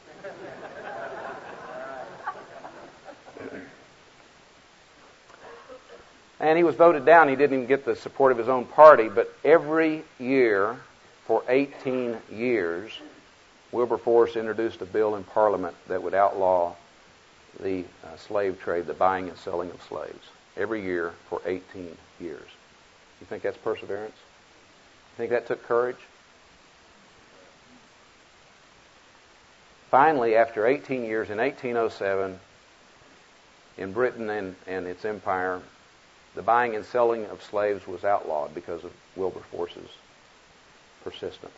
S1: And he was voted down. He didn't even get the support of his own party, but every year for eighteen years, Wilberforce introduced a bill in Parliament that would outlaw the uh, slave trade, the buying and selling of slaves. Every year for eighteen years. You think that's perseverance? You think that took courage? Finally, after eighteen years, in eighteen oh seven, in Britain and, and its empire, the buying and selling of slaves was outlawed because of Wilberforce's persistence.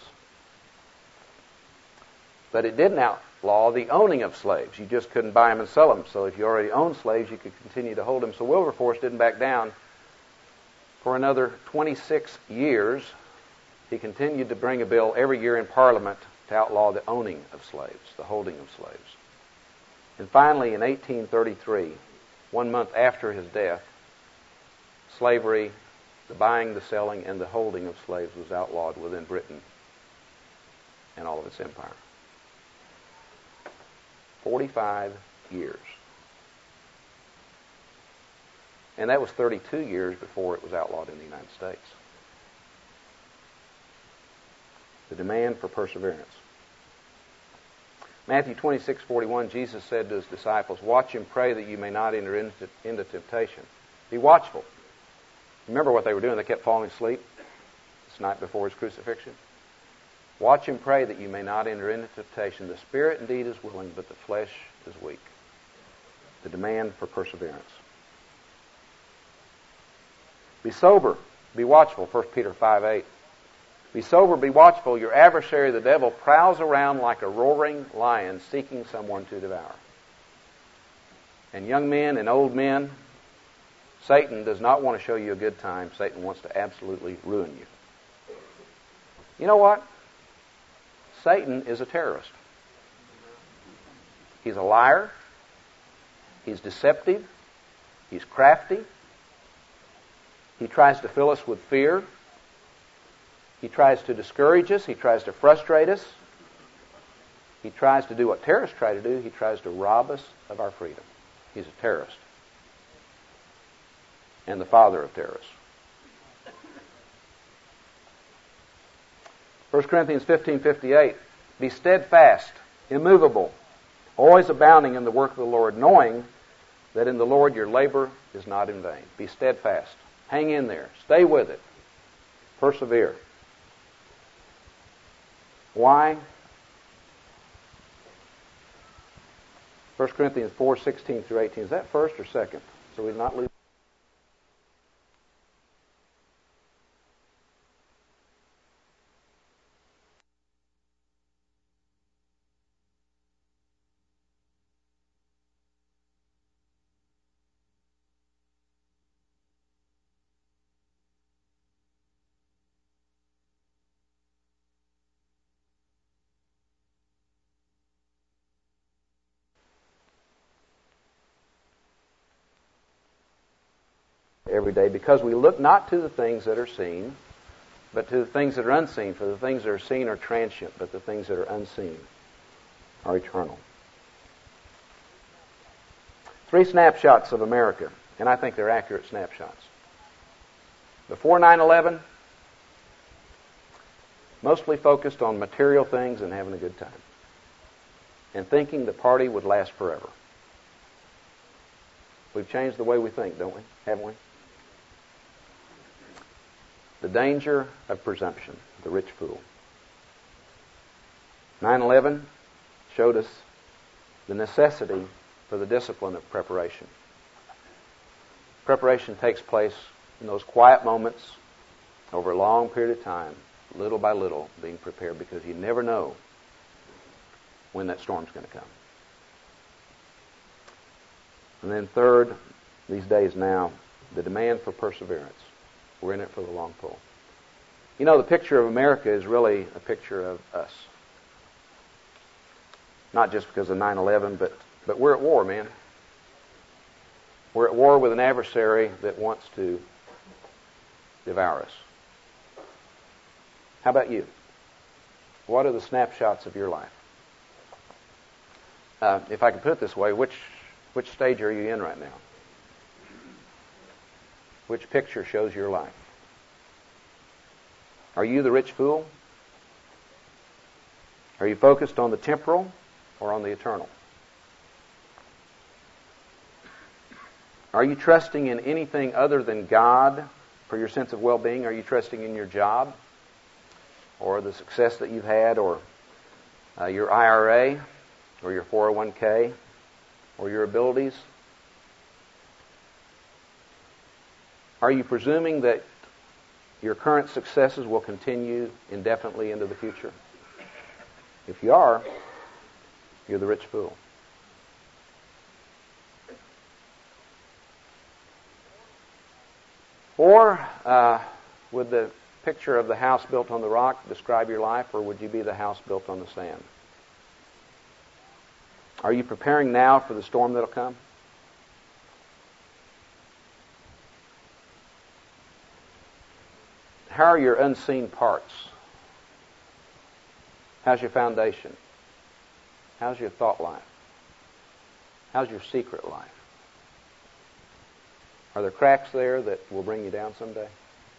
S1: But it didn't outlaw the owning of slaves. You just couldn't buy them and sell them. So if you already owned slaves, you could continue to hold them. So Wilberforce didn't back down. For another twenty-six years, he continued to bring a bill every year in Parliament to outlaw the owning of slaves, the holding of slaves. And finally, in eighteen thirty-three, one month after his death, slavery, the buying, the selling, and the holding of slaves was outlawed within Britain and all of its empire. forty-five years. And that was thirty-two years before it was outlawed in the United States. The demand for perseverance. Matthew twenty-six forty-one, Jesus said to his disciples, "Watch and pray that you may not enter into, into temptation." Be watchful. Remember what they were doing. They kept falling asleep this night before his crucifixion. Watch and pray that you may not enter into temptation. The spirit indeed is willing, but the flesh is weak. The demand for perseverance. Be sober, be watchful, First Peter five eight. Be sober, be watchful. Your adversary, the devil, prowls around like a roaring lion seeking someone to devour. And young men and old men, Satan does not want to show you a good time. Satan wants to absolutely ruin you. You know what? Satan is a terrorist. He's a liar. He's deceptive. He's crafty. He tries to fill us with fear. He tries to discourage us. He tries to frustrate us. He tries to do what terrorists try to do. He tries to rob us of our freedom. He's a terrorist. And the father of terrorists. First Corinthians fifteen fifty-eight, be steadfast, immovable, always abounding in the work of the Lord, knowing that in the Lord your labor is not in vain. Be steadfast. Hang in there. Stay with it. Persevere. Why? First Corinthians four sixteen through eighteen. Is that first or second? So we not lose. Every day, because we look not to the things that are seen, but to the things that are unseen. For the things that are seen are transient, but the things that are unseen are eternal. Three snapshots of America, and I think they're accurate snapshots. Before nine eleven, mostly focused on material things and having a good time, and thinking the party would last forever. We've changed the way we think, don't we? Haven't we? The danger of presumption, the rich fool. nine eleven showed us the necessity for the discipline of preparation. Preparation takes place in those quiet moments over a long period of time, little by little being prepared, because you never know when that storm's going to come. And then third, these days now, the demand for perseverance. We're in it for the long pull. You know, the picture of America is really a picture of us. Not just because of nine eleven, but, but we're at war, man. We're at war with an adversary that wants to devour us. How about you? What are the snapshots of your life? Uh, if I could put it this way, which which stage are you in right now? Which picture shows your life? Are you the rich fool? Are you focused on the temporal or on the eternal? Are you trusting in anything other than God for your sense of well-being? Are you trusting in your job or the success that you've had, or uh, your I R A or your four oh one k or your abilities? Are you presuming that your current successes will continue indefinitely into the future? If you are, you're the rich fool. Or uh, would the picture of the house built on the rock describe your life, or would you be the house built on the sand? Are you preparing now for the storm that'll come? How are your unseen parts? How's your foundation? How's your thought life? How's your secret life? Are there cracks there that will bring you down someday?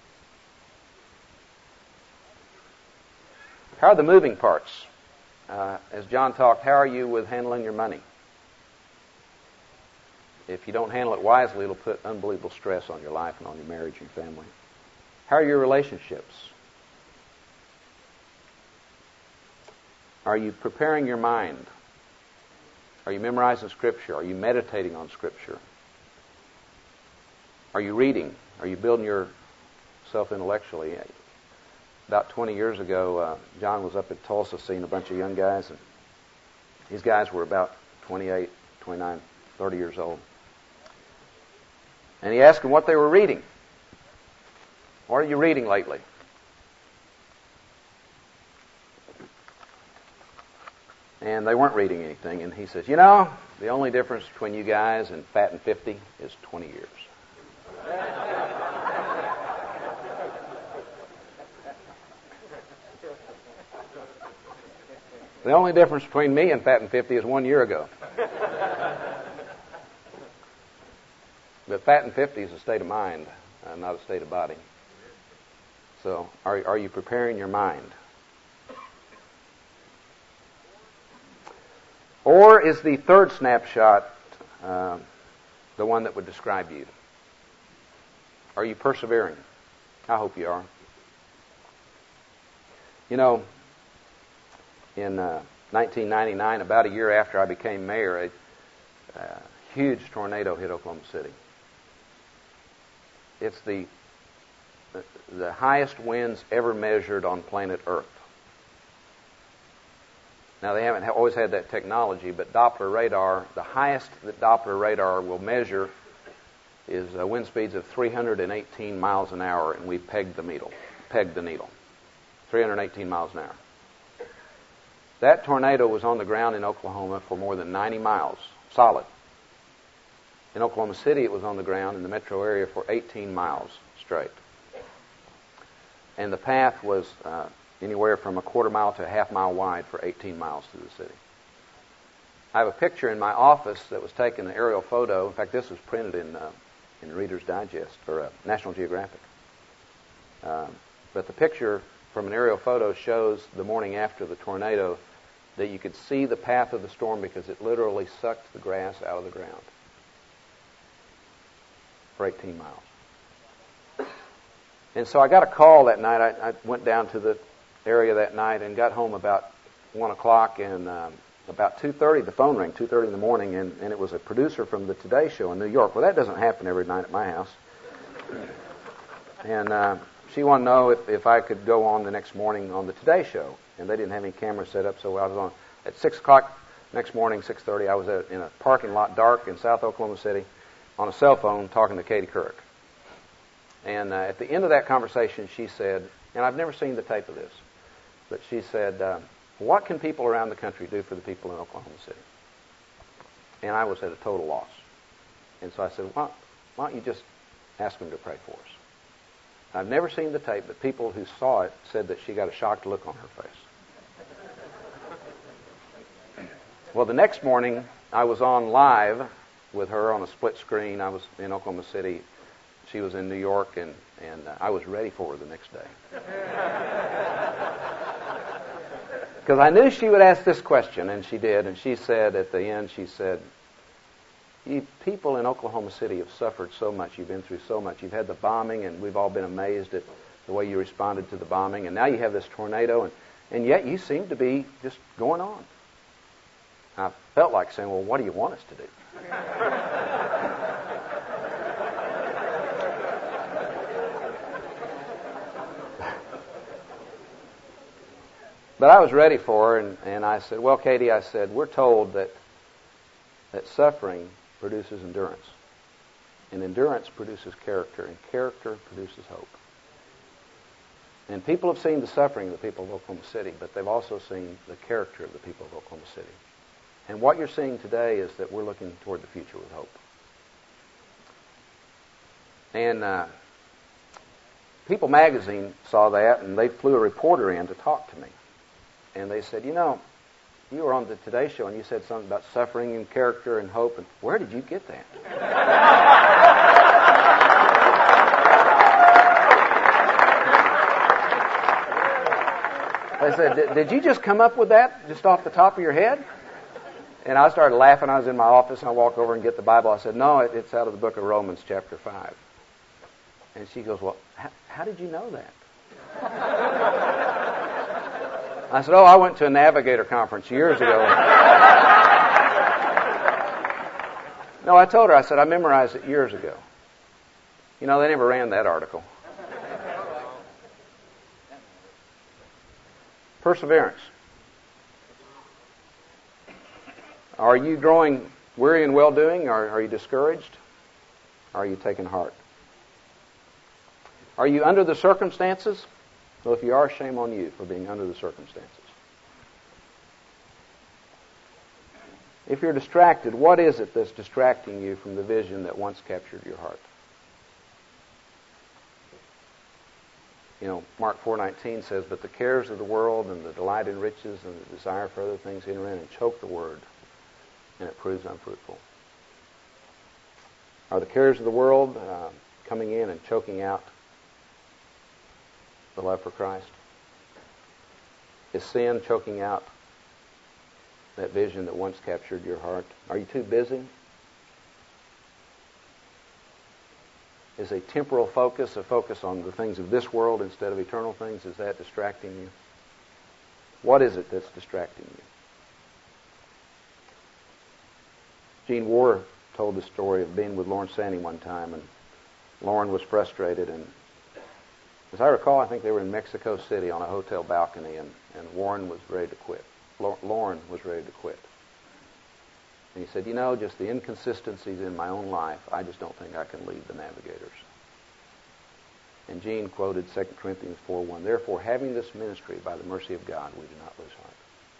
S1: How are the moving parts? Uh, as John talked, how are you with handling your money? If you don't handle it wisely, it'll put unbelievable stress on your life and on your marriage and family. How are your relationships? Are you preparing your mind? Are you memorizing Scripture? Are you meditating on Scripture? Are you reading? Are you building yourself intellectually? About twenty years ago, uh, John was up at Tulsa seeing a bunch of young guys, and these guys were about twenty-eight, twenty-nine, thirty years old. And he asked them what they were reading. What are you reading lately? And they weren't reading anything. And he says, you know, the only difference between you guys and Fat and fifty is twenty years. The only difference between me and Fat and fifty is one year ago. But Fat and fifty is a state of mind, uh, not a state of body. So, are, are you preparing your mind? Or is the third snapshot uh, the one that would describe you? Are you persevering? I hope you are. You know, in uh, nineteen ninety-nine, about a year after I became mayor, a uh, huge tornado hit Oklahoma City. It's the the highest winds ever measured on planet Earth. Now, they haven't always had that technology, but Doppler radar, the highest that Doppler radar will measure is uh, wind speeds of three hundred eighteen miles an hour, and we pegged the needle. Pegged the needle. three hundred eighteen miles an hour. That tornado was on the ground in Oklahoma for more than ninety miles, solid. In Oklahoma City, it was on the ground in the metro area for eighteen miles straight. And the path was uh, anywhere from a quarter mile to a half mile wide for eighteen miles through the city. I have a picture in my office that was taken, an aerial photo. In fact, this was printed in uh, in Reader's Digest, or uh, National Geographic. Um, but the picture from an aerial photo shows the morning after the tornado that you could see the path of the storm because it literally sucked the grass out of the ground for eighteen miles. And so I got a call that night. I, I went down to the area that night and got home about one o'clock, and um, about two thirty the phone rang, two thirty in the morning, and, and it was a producer from the Today Show in New York. Well, that doesn't happen every night at my house. And uh, she wanted to know if, if I could go on the next morning on the Today Show, and they didn't have any cameras set up, so I was on at six o'clock next morning, six thirty. I was at, in a parking lot, dark, in South Oklahoma City, on a cell phone talking to Katie Couric. And uh, at the end of that conversation, she said, and I've never seen the tape of this, but she said, uh, what can people around the country do for the people in Oklahoma City? And I was at a total loss. And so I said, why, why don't you just ask them to pray for us? I've never seen the tape, but people who saw it said that she got a shocked look on her face. Well, the next morning, I was on live with her on a split screen. I was in Oklahoma City. She was in New York, and, and uh, I was ready for her the next day. Because I knew she would ask this question, and she did. And she said at the end, she said, you people in Oklahoma City have suffered so much. You've been through so much. You've had the bombing, and we've all been amazed at the way you responded to the bombing. And now you have this tornado, and, and yet you seem to be just going on. I felt like saying, well, what do you want us to do? But I was ready for her, and, and I said, well, Katie, I said, we're told that that suffering produces endurance. And endurance produces character, and character produces hope. And people have seen the suffering of the people of Oklahoma City, but they've also seen the character of the people of Oklahoma City. And what you're seeing today is that we're looking toward the future with hope. And uh, People magazine saw that, and they flew a reporter in to talk to me. And they said, you know, you were on the Today Show, and you said something about suffering and character and hope, and where did you get that? They said, did you just come up with that just off the top of your head? And I started laughing. I was in my office, and I walked over and get the Bible. I said, no, it's out of the book of Romans, chapter five. And she goes, well, how, how did you know that? I said, oh, I went to a Navigator conference years ago. No, I told her, I said, I memorized it years ago. You know, they never ran that article. Perseverance. Are you growing weary in well-doing? Or are you discouraged? Or are you taking heart? Are you under the circumstances? Well, if you are, shame on you for being under the circumstances. If you're distracted, what is it that's distracting you from the vision that once captured your heart? You know, Mark four nineteen says, but the cares of the world and the delight in riches and the desire for other things enter in and choke the word, and it proves unfruitful. Are the cares of the world uh, coming in and choking out the love for Christ? Is sin choking out that vision that once captured your heart? Are you too busy? Is a temporal focus, a focus on the things of this world instead of eternal things, is that distracting you? What is it that's distracting you? Gene Warr told the story of being with Lawrence Sandy one time, and Lauren was frustrated, and as I recall, I think they were in Mexico City on a hotel balcony, and, and Warren was ready to quit. Lauren was ready to quit. And he said, you know, just the inconsistencies in my own life, I just don't think I can lead the Navigators. And Gene quoted Second Corinthians four one, therefore, having this ministry by the mercy of God, we do not lose heart.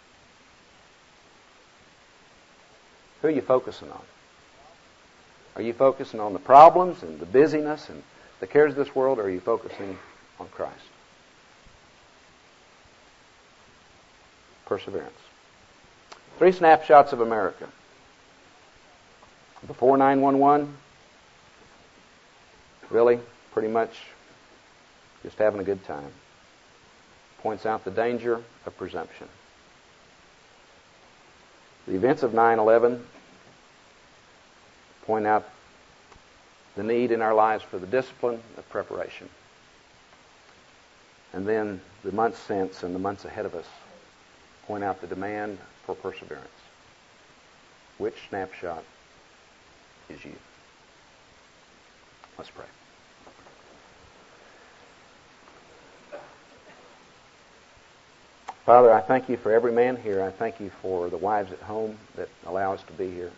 S1: Who are you focusing on? Are you focusing on the problems and the busyness and the cares of this world, or are you focusing on Christ? Perseverance. Three snapshots of America. Before nine one one, really, pretty much just having a good time. Points out the danger of presumption. The events of nine eleven point out the need in our lives for the discipline of preparation. And then the months since and the months ahead of us point out the demand for perseverance. Which snapshot is you? Let's pray. Father, I thank you for every man here. I thank you for the wives at home that allow us to be here.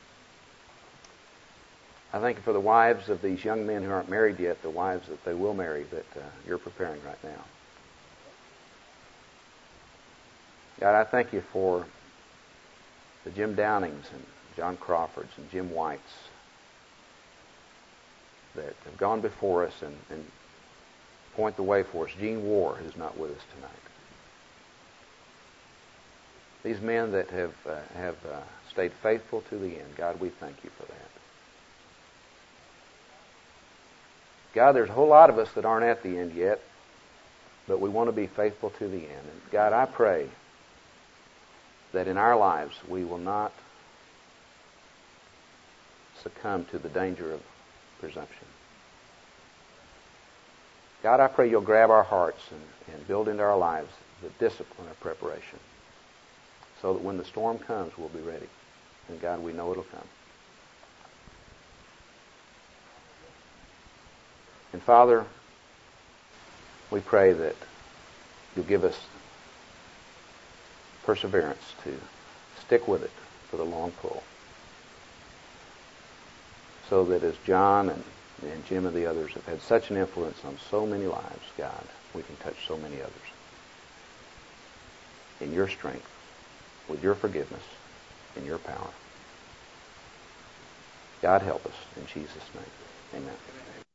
S1: I thank you for the wives of these young men who aren't married yet, the wives that they will marry that uh, you're preparing right now. God, I thank you for the Jim Downings and John Crawfords and Jim Whites that have gone before us and, and point the way for us. Gene Warr, who's not with us tonight. These men that have uh, have uh, stayed faithful to the end. God, we thank you for that. God, there's a whole lot of us that aren't at the end yet, but we want to be faithful to the end. And God, I pray that in our lives we will not succumb to the danger of presumption. God, I pray you'll grab our hearts and, and build into our lives the discipline of preparation so that when the storm comes, we'll be ready. And God, we know it'll come. And Father, we pray that you'll give us perseverance to stick with it for the long pull. So that as John and, and Jim and the others have had such an influence on so many lives, God, we can touch so many others. In your strength, with your forgiveness, in your power. God help us in Jesus' name. Amen.